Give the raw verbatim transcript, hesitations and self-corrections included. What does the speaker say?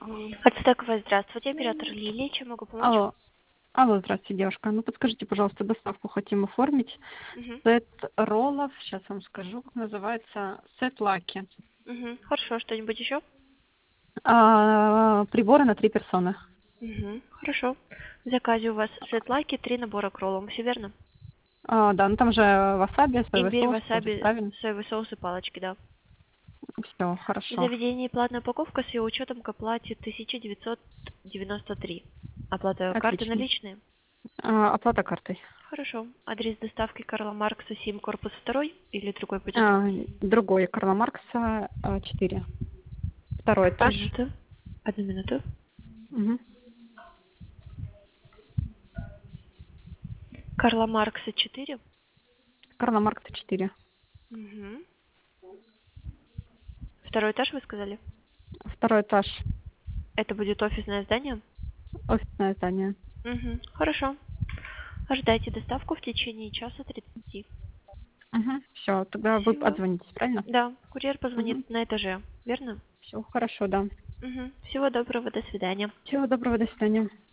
Ацтековая, здравствуйте, оператор Лилия, чем могу помочь? Алло. Алло, здравствуйте, девушка. Ну, подскажите, пожалуйста, доставку хотим оформить. Мгм. Сет роллов, сейчас вам скажу, как называется, сет лаки. Мгм. Хорошо, что-нибудь еще? А, приборы на три персоны. Угу. Хорошо. В заказе у вас сет лаки, три набора к роллам, все верно? А, да, ну там же васаби, соевый Имбирь, соус, тоже васаби, правильно? соевый соус и палочки, да. Все, В хорошо. заведении платная упаковка с ее учетом к оплате тысяча девятьсот девяносто три. Оплата карты Отлично. наличные? А, оплата картой. Хорошо. Адрес доставки Карла Маркса, семь, корпус второй или другой будет? А, другой, Карла Маркса, а, четыре. Второй этаж. Минуту. Одну минуту. Мгм. Карла Маркса четыре. Карла Маркса четыре. Угу. Второй этаж вы сказали? Второй этаж. Это будет офисное здание? Офисное здание. Угу. Хорошо. Ожидайте доставку в течение часа тридцати. Угу. Все, тогда вы Всего. отзвонитесь, правильно? Да, курьер Угу. позвонит на этаже, верно? Все, хорошо, да. Угу. Всего доброго, до свидания. Всего доброго, до свидания.